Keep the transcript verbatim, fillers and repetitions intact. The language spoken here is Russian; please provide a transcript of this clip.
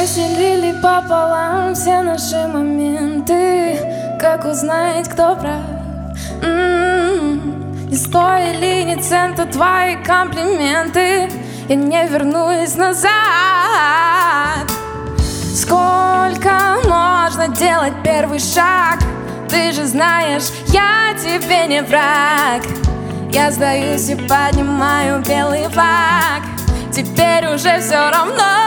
Разделили пополам все наши моменты. Как узнать, кто прав? М-м-м. Не стоили ни цента твои комплименты. Я не вернусь назад. Сколько можно делать первый шаг? Ты же знаешь, я тебе не враг. Я сдаюсь и поднимаю белый флаг. Теперь уже все равно.